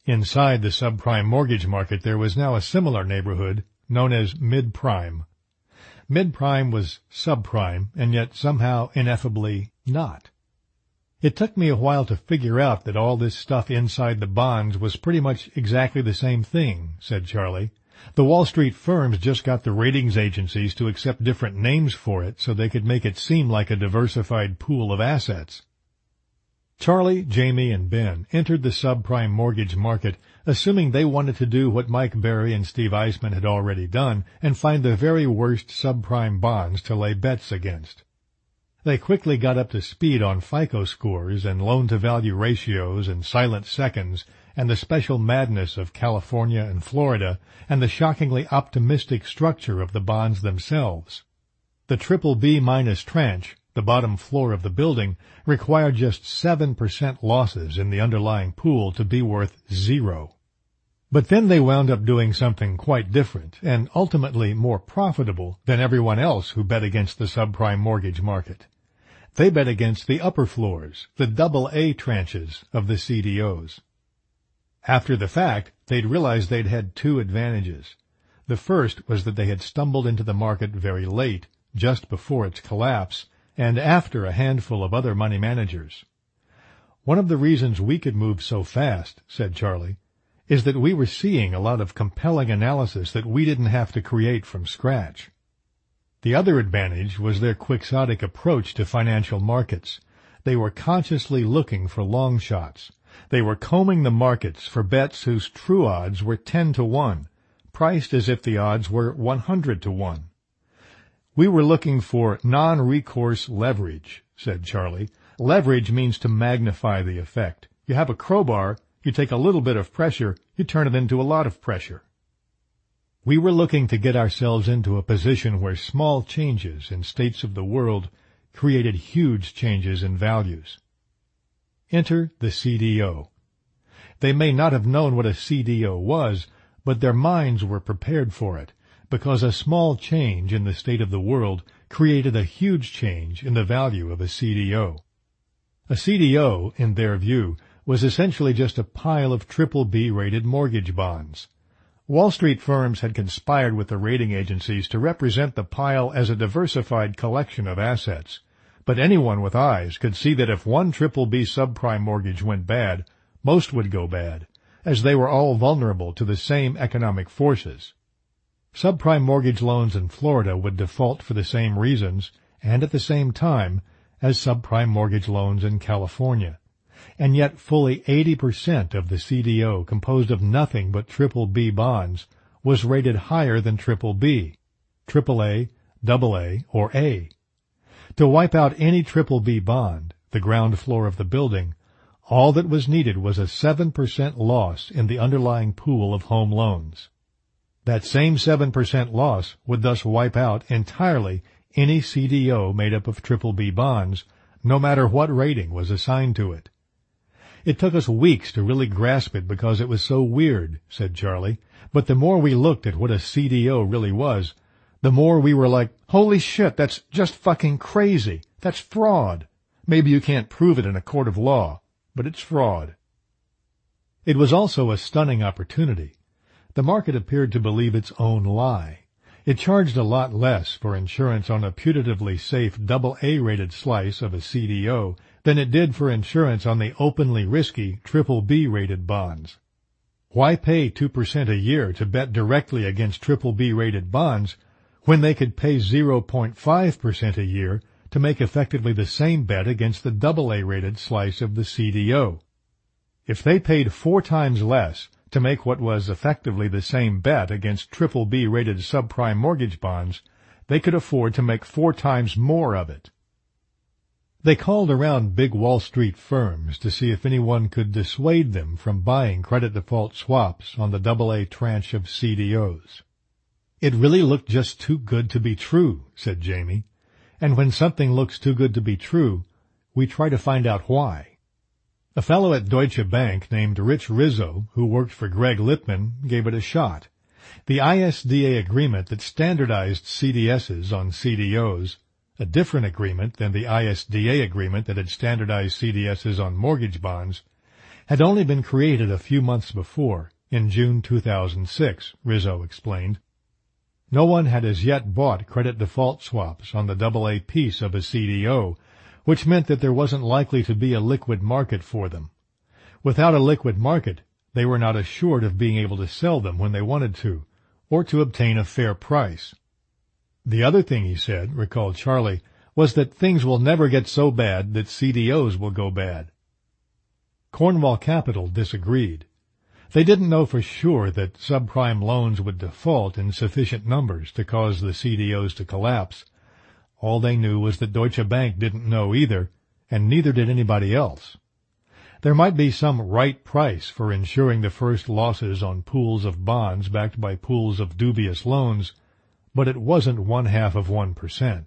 Inside the subprime mortgage market there was now a similar neighborhood known as mid-prime. Mid-prime was subprime, and yet somehow ineffably not. It took me a while to figure out that all this stuff inside the bonds was pretty much exactly the same thing, said Charlie. The Wall Street firms just got the ratings agencies to accept different names for it so they could make it seem like a diversified pool of assets. Charlie, Jamie, and Ben entered the subprime mortgage market assuming they wanted to do what Mike Berry and Steve Eisman had already done and find the very worst subprime bonds to lay bets against. They quickly got up to speed on FICO scores and loan-to-value ratios and silent seconds and the special madness of California and Florida and the shockingly optimistic structure of the bonds themselves. The BBB- tranche, the bottom floor of the building, required just 7% losses in the underlying pool to be worth zero. But then they wound up doing something quite different and ultimately more profitable than everyone else who bet against the subprime mortgage market. They bet against the upper floors, the AA tranches of the CDOs. After the fact, they'd realized they'd had two advantages. The first was that they had stumbled into the market very late, just before its collapse, and after a handful of other money managers. One of the reasons we could move so fast, said Charlie, is that we were seeing a lot of compelling analysis that we didn't have to create from scratch. The other advantage was their quixotic approach to financial markets. They were consciously looking for long shots. They were combing the markets for bets whose true odds were 10-1, priced as if the odds were 100-1. We were looking for non-recourse leverage, said Charlie. Leverage means to magnify the effect. You have a crowbar, you take a little bit of pressure, you turn it into a lot of pressure. We were looking to get ourselves into a position where small changes in states of the world created huge changes in values. Enter the CDO. They may not have known what a CDO was, but their minds were prepared for it, because a small change in the state of the world created a huge change in the value of a CDO. A CDO, in their view, was essentially just a pile of BBB-rated mortgage bonds. Wall Street firms had conspired with the rating agencies to represent the pile as a diversified collection of assets, but anyone with eyes could see that if one BBB subprime mortgage went bad, most would go bad, as they were all vulnerable to the same economic forces. Subprime mortgage loans in Florida would default for the same reasons and at the same time as subprime mortgage loans in California. And yet fully 80% of the CDO, composed of nothing but BBB bonds, was rated higher than BBB, AAA, AA, or A. To wipe out any BBB bond, the ground floor of the building, all that was needed was a 7% loss in the underlying pool of home loans. That same 7% loss would thus wipe out entirely any CDO made up of BBB bonds, no matter what rating was assigned to it. It took us weeks to really grasp it because it was so weird, said Charlie, but the more we looked at what a CDO really was, the more we were like, holy shit, that's just fucking crazy. That's fraud. Maybe you can't prove it in a court of law, but it's fraud. It was also a stunning opportunity. The market appeared to believe its own lie. It charged a lot less for insurance on a putatively safe AA-rated slice of a CDO than it did for insurance on the openly risky BBB-rated bonds. Why pay 2% a year to bet directly against BBB-rated bonds when they could pay 0.5% a year to make effectively the same bet against the AA-rated slice of the CDO? If they paid 4 times less to make what was effectively the same bet against BBB-rated subprime mortgage bonds, they could afford to make 4 times more of it. They called around big Wall Street firms to see if anyone could dissuade them from buying credit default swaps on the AA tranche of CDOs. It really looked just too good to be true, said Jamie, and when something looks too good to be true, we try to find out why. A fellow at Deutsche Bank named Rich Rizzo, who worked for Greg Lippman, gave it a shot. The ISDA agreement that standardized CDSs on CDOs, a different agreement than the ISDA agreement that had standardized CDSs on mortgage bonds, had only been created a few months before, in June 2006, Rizzo explained. No one had as yet bought credit default swaps on the AA piece of a CDO, which meant that there wasn't likely to be a liquid market for them. Without a liquid market, they were not assured of being able to sell them when they wanted to, or to obtain a fair price. The other thing he said, recalled Charlie, was that things will never get so bad that CDOs will go bad. Cornwall Capital disagreed. They didn't know for sure that subprime loans would default in sufficient numbers to cause the CDOs to collapse. All they knew was that Deutsche Bank didn't know either, and neither did anybody else. There might be some right price for insuring the first losses on pools of bonds backed by pools of dubious loans, but it wasn't 0.5%.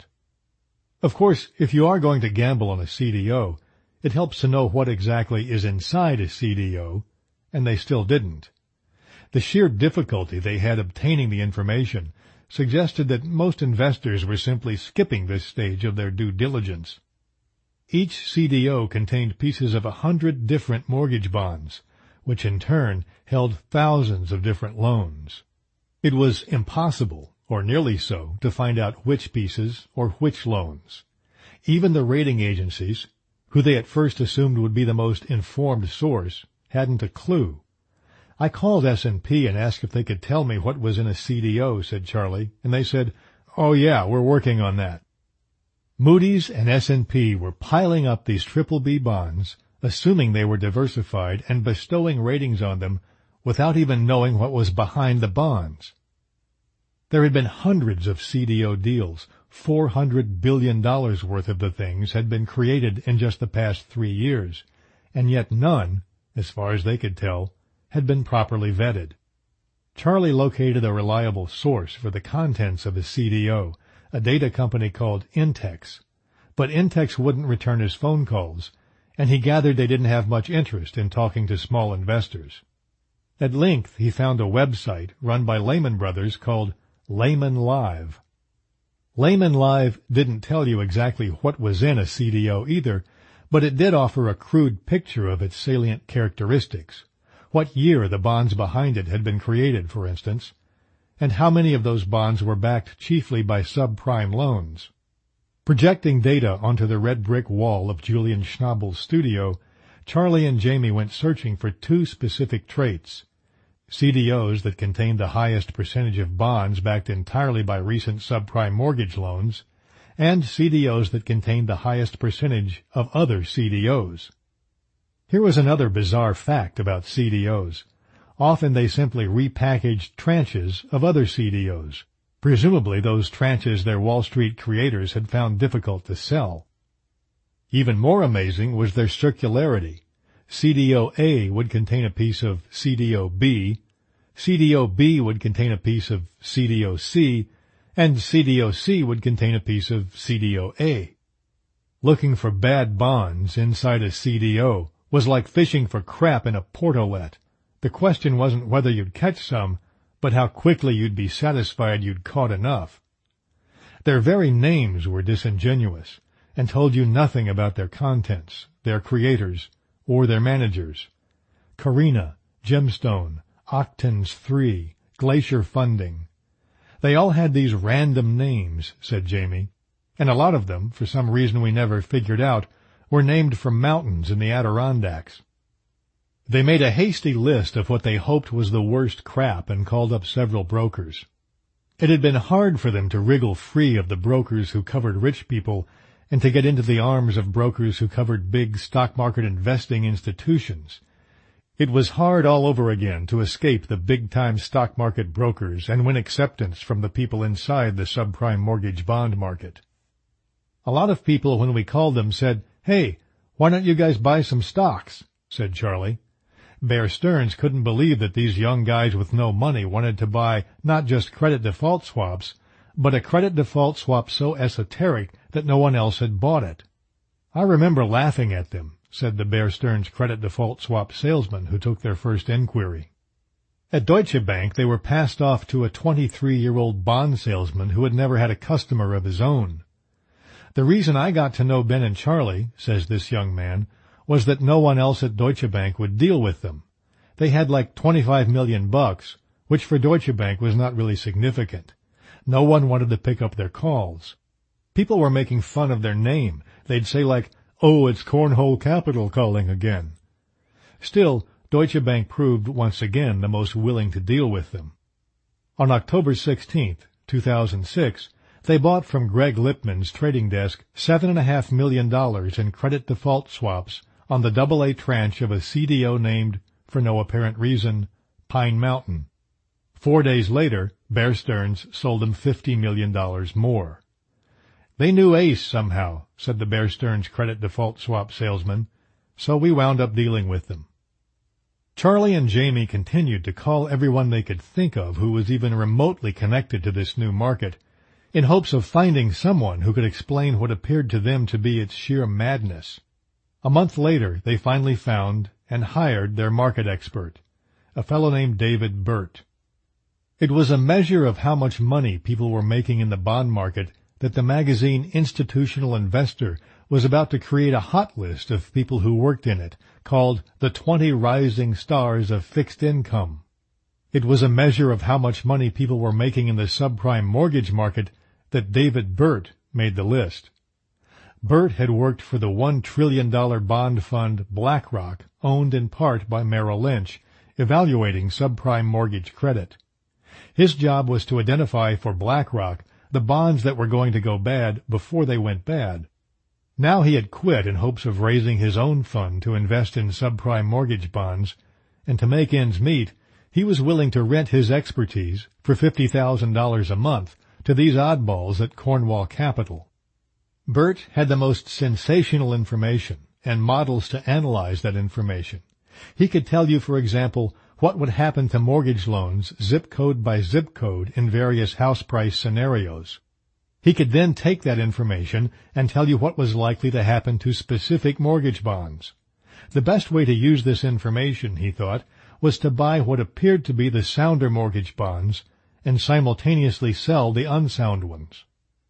Of course, if you are going to gamble on a CDO, it helps to know what exactly is inside a CDO, and they still didn't. The sheer difficulty they had obtaining the information suggested that most investors were simply skipping this stage of their due diligence. Each CDO contained pieces of 100 different mortgage bonds, which in turn held thousands of different loans. It was impossible, or nearly so, to find out which pieces or which loans. Even the rating agencies, who they at first assumed would be the most informed source, hadn't a clue. I called S&P and asked if they could tell me what was in a CDO, said Charlie, and they said, "Oh yeah, we're working on that." Moody's and S&P were piling up these BBB bonds, assuming they were diversified and bestowing ratings on them without even knowing what was behind the bonds. There had been hundreds of CDO deals. $400 billion worth of the things had been created in just the past 3 years, and yet none, as far as they could tell, had been properly vetted. Charlie located a reliable source for the contents of his CDO, a data company called Intex, but Intex wouldn't return his phone calls, and he gathered they didn't have much interest in talking to small investors. At length he found a website run by Lehman Brothers called Lehman Live. Lehman Live didn't tell you exactly what was in a CDO either, but it did offer a crude picture of its salient characteristics, what year the bonds behind it had been created, for instance, and how many of those bonds were backed chiefly by subprime loans. Projecting data onto the red brick wall of Julian Schnabel's studio, Charlie and Jamie went searching for two specific traits: CDOs that contained the highest percentage of bonds backed entirely by recent subprime mortgage loans, and CDOs that contained the highest percentage of other CDOs. Here was another bizarre fact about CDOs. Often they simply repackaged tranches of other CDOs, presumably those tranches their Wall Street creators had found difficult to sell. Even more amazing was their circularity. CDO A would contain a piece of CDO B, CDO B would contain a piece of CDO C, and CDO C would contain a piece of CDO A. Looking for bad bonds inside a CDO was like fishing for crap in a portolet. The question wasn't whether you'd catch some, but how quickly you'd be satisfied you'd caught enough. Their very names were disingenuous, and told you nothing about their contents, their creators, or their managers. Carina, Gemstone, Octans 3, Glacier Funding. They all had these random names, said Jamie, and a lot of them, for some reason we never figured out, were named from mountains in the Adirondacks. They made a hasty list of what they hoped was the worst crap and called up several brokers. It had been hard for them to wriggle free of the brokers who covered rich people and to get into the arms of brokers who covered big stock market investing institutions. It was hard all over again to escape the big-time stock market brokers and win acceptance from the people inside the subprime mortgage bond market. A lot of people, when we called them, said, "Hey, why don't you guys buy some stocks?" said Charlie. Bear Stearns couldn't believe that these young guys with no money wanted to buy not just credit default swaps, but a credit default swap so esoteric that no one else had bought it. "I remember laughing at them," said the Bear Stearns credit default swap salesman who took their first inquiry. At Deutsche Bank they were passed off to a 23-year-old bond salesman who had never had a customer of his own. "The reason I got to know Ben and Charlie," says this young man, was that no one else at Deutsche Bank would deal with them. They had like $25 million, which for Deutsche Bank was not really significant. No one wanted to pick up their calls. People were making fun of their name. They'd say like, "Oh, it's Cornhole Capital calling again." Still, Deutsche Bank proved once again the most willing to deal with them. On October 16, 2006, they bought from Greg Lippmann's trading desk $7.5 million in credit default swaps on the AA tranche of a CDO named, for no apparent reason, Pine Mountain. 4 days later, Bear Stearns sold them $50 million more. "They knew Ace somehow," said the Bear Stearns credit default swap salesman, "so we wound up dealing with them." Charlie and Jamie continued to call everyone they could think of who was even remotely connected to this new market, in hopes of finding someone who could explain what appeared to them to be its sheer madness. A month later they finally found and hired their market expert, a fellow named David Burt. It was a measure of how much money people were making in the bond market that the magazine Institutional Investor was about to create a hot list of people who worked in it, called the 20 Rising Stars of Fixed Income. It was a measure of how much money people were making in the subprime mortgage market that David Burt made the list. Burt had worked for the $1 trillion bond fund BlackRock, owned in part by Merrill Lynch, evaluating subprime mortgage credit. His job was to identify for BlackRock the bonds that were going to go bad before they went bad. Now he had quit in hopes of raising his own fund to invest in subprime mortgage bonds, and to make ends meet, he was willing to rent his expertise for $50,000 a month to these oddballs at Cornwall Capital. Burt had the most sensational information and models to analyze that information. He could tell you, for example, what would happen to mortgage loans zip code by zip code in various house price scenarios. He could then take that information and tell you what was likely to happen to specific mortgage bonds. The best way to use this information, he thought, was to buy what appeared to be the sounder mortgage bonds and simultaneously sell the unsound ones.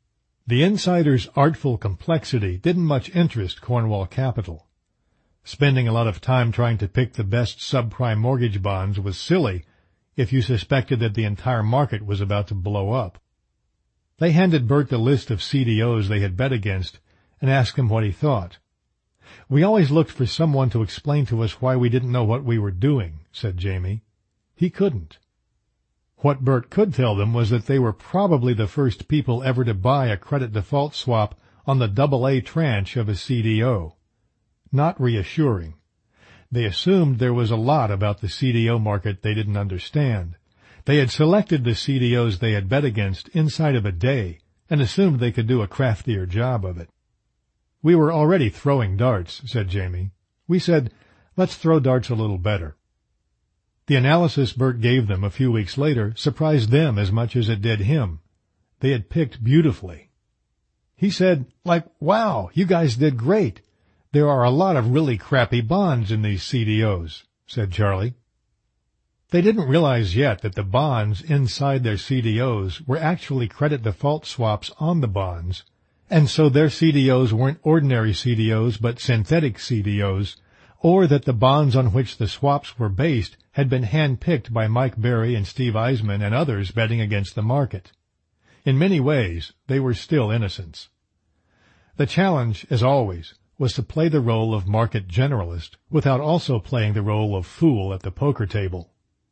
The insider's artful complexity didn't much interest Cornwall Capital. Spending a lot of time trying to pick the best subprime mortgage bonds was silly if you suspected that the entire market was about to blow up. They handed Burt the list of CDOs they had bet against and asked him what he thought. "We always looked for someone to explain to us why we didn't know what we were doing," said Jamie. He couldn't. What Burt could tell them was that they were probably the first people ever to buy a credit default swap on the AA tranche of a CDO. Not reassuring. They assumed there was a lot about the CDO market they didn't understand. They had selected the CDOs they had bet against inside of a day and assumed they could do a craftier job of it. "We were already throwing darts," said Jamie. "We said, let's throw darts a little better." The analysis Burt gave them a few weeks later surprised them as much as it did him. They had picked beautifully. He said, "Wow, you guys did great. There are a lot of really crappy bonds in these CDOs," said Charlie. They didn't realize yet that the bonds inside their CDOs were actually credit default swaps on the bonds, and so their CDOs weren't ordinary CDOs but synthetic CDOs, or that the bonds on which the swaps were based had been hand-picked by Mike Berry and Steve Eisman and others betting against the market. In many ways, they were still innocents. The challenge, as always, was to play the role of market generalist without also playing the role of fool at the poker table.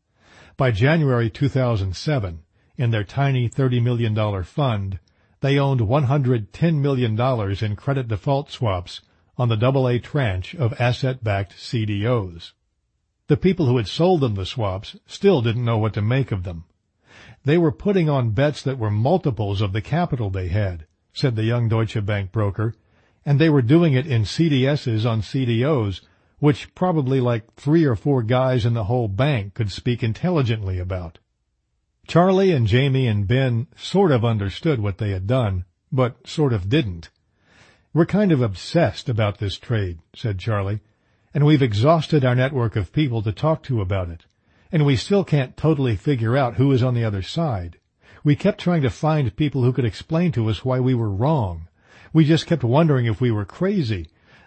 By January 2007, in their tiny $30 million fund, they owned $110 million in credit default swaps on the AA tranche of asset-backed CDOs. The people who had sold them the swaps still didn't know what to make of them. They were putting on bets that were multiples of the capital they had, said the young Deutsche Bank broker, and they were doing it in CDSs on CDOs, which probably like 3 or 4 guys in the whole bank could speak intelligently about. Charlie and Jamie and Ben sort of understood what they had done, but sort of didn't. "We're kind of obsessed about this trade," said Charlie, "and we've exhausted our network of people to talk to about it, and we still can't totally figure out who is on the other side. We kept trying to find people who could explain to us why we were wrong. We just kept wondering if we were crazy.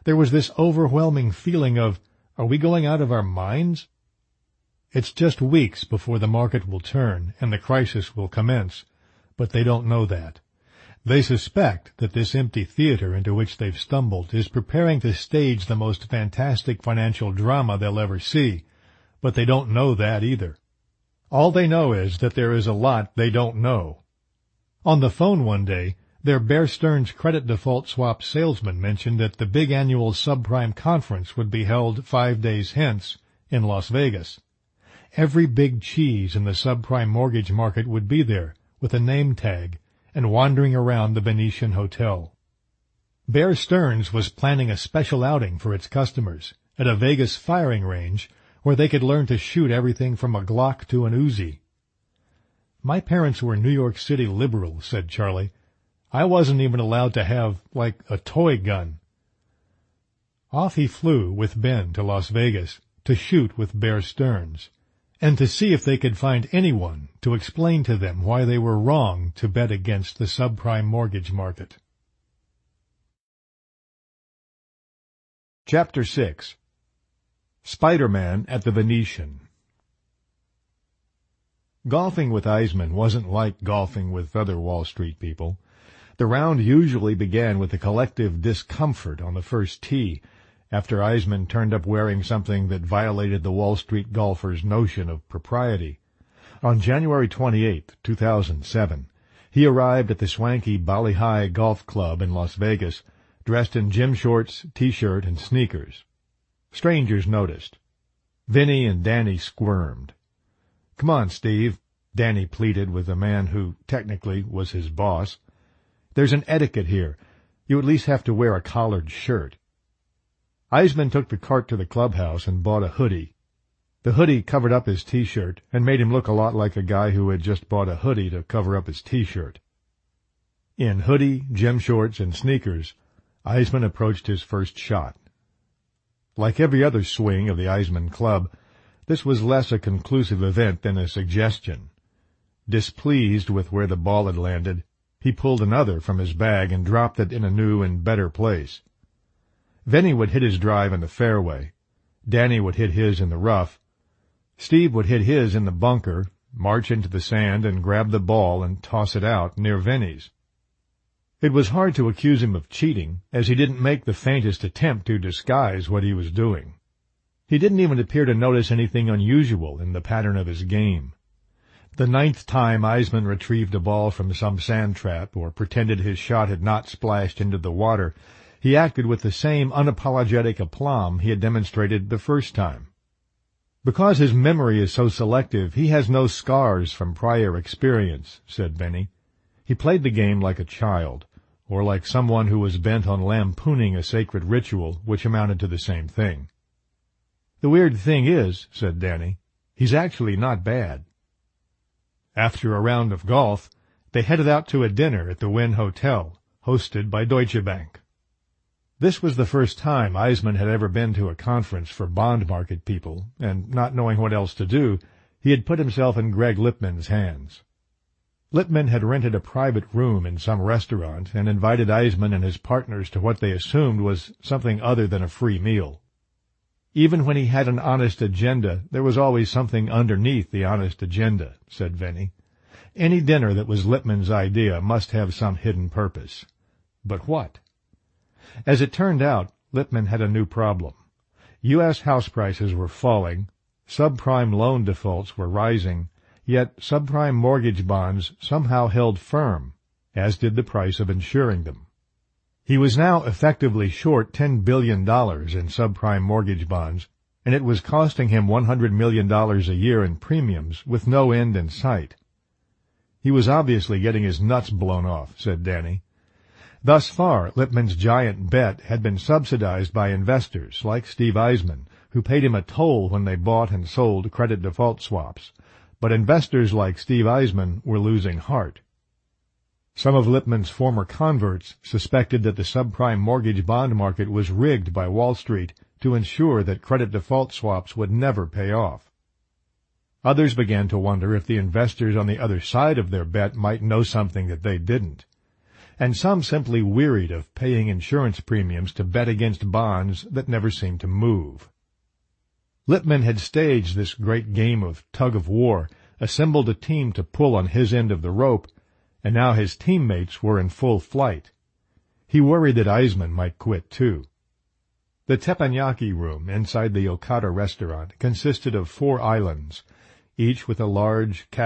There was this overwhelming feeling of, are we going out of our minds? It's just weeks before the market will turn and the crisis will commence, but they don't know that. They suspect that this empty theater into which they've stumbled is preparing to stage the most fantastic financial drama they'll ever see, but they don't know that either. All they know is that there is a lot they don't know. On the phone one day, their Bear Stearns credit default swap salesman mentioned that the big annual subprime conference would be held 5 days hence in Las Vegas. Every big cheese in the subprime mortgage market would be there with a name tag and wandering around the Venetian Hotel. Bear Stearns was planning a special outing for its customers at a Vegas firing range where they could learn to shoot everything from a Glock to an Uzi. My parents were New York City liberals, said Charlie. I wasn't even allowed to have, like, a toy gun. Off he flew with Ben to Las Vegas to shoot with Bear Stearns, and to see if they could find anyone to explain to them why they were wrong to bet against the subprime mortgage market. Chapter 6. Spider-Man at the Venetian. Golfing with Eisman wasn't like golfing with other Wall Street people. The round usually began with a collective discomfort on the first tee, after Eisman turned up wearing something that violated the Wall Street golfer's notion of propriety. On January 28, 2007, he arrived at the swanky Bali High Golf Club in Las Vegas, dressed in gym shorts, T-shirt, and sneakers. Strangers noticed. Vinny and Danny squirmed. "Come on, Steve," Danny pleaded with the man who, technically, was his boss. "There's an etiquette here. You at least have to wear a collared shirt." Eisman took the cart to the clubhouse and bought a hoodie. The hoodie covered up his T-shirt and made him look a lot like a guy who had just bought a hoodie to cover up his T-shirt. In hoodie, gym shorts, and sneakers, Eisman approached his first shot. Like every other swing of the Eisman Club, this was less a conclusive event than a suggestion. Displeased with where the ball had landed, he pulled another from his bag and dropped it in a new and better place. Vinny would hit his drive in the fairway. Danny would hit his in the rough. Steve would hit his in the bunker, march into the sand and grab the ball and toss it out near Vinny's. It was hard to accuse him of cheating, as he didn't make the faintest attempt to disguise what he was doing. He didn't even appear to notice anything unusual in the pattern of his game. The 9th time Eisman retrieved a ball from some sand trap or pretended his shot had not splashed into the water, he acted with the same unapologetic aplomb he had demonstrated the first time. "Because his memory is so selective, he has no scars from prior experience," said Vinny. He played the game like a child, or like someone who was bent on lampooning a sacred ritual which amounted to the same thing. "The weird thing is," said Danny, "he's actually not bad." After a round of golf, they headed out to a dinner at the Wynn Hotel, hosted by Deutsche Bank. This was the first time Eisman had ever been to a conference for bond market people, and not knowing what else to do, he had put himself in Greg Lippman's hands. Lippman had rented a private room in some restaurant and invited Eisman and his partners to what they assumed was something other than a free meal. Even when he had an honest agenda, there was always something underneath the honest agenda, said Vinny. Any dinner that was Lippman's idea must have some hidden purpose. But what? As it turned out, Lippman had a new problem. U.S. house prices were falling, subprime loan defaults were rising, yet subprime mortgage bonds somehow held firm, as did the price of insuring them. He was now effectively short $10 billion in subprime mortgage bonds, and it was costing him $100 million a year in premiums with no end in sight. He was obviously getting his nuts blown off, said Danny. Thus far, Lippman's giant bet had been subsidized by investors like Steve Eisman, who paid him a toll when they bought and sold credit default swaps. But investors like Steve Eisman were losing heart. Some of Lippman's former converts suspected that the subprime mortgage bond market was rigged by Wall Street to ensure that credit default swaps would never pay off. Others began to wonder if the investors on the other side of their bet might know something that they didn't. and some simply wearied of paying insurance premiums to bet against bonds that never seemed to move. Lippmann had staged this great game of tug-of-war, assembled a team to pull on his end of the rope, and now his teammates were in full flight. He worried that Eisman might quit, too. The teppanyaki room inside the Okada restaurant consisted of 4 islands, each with a large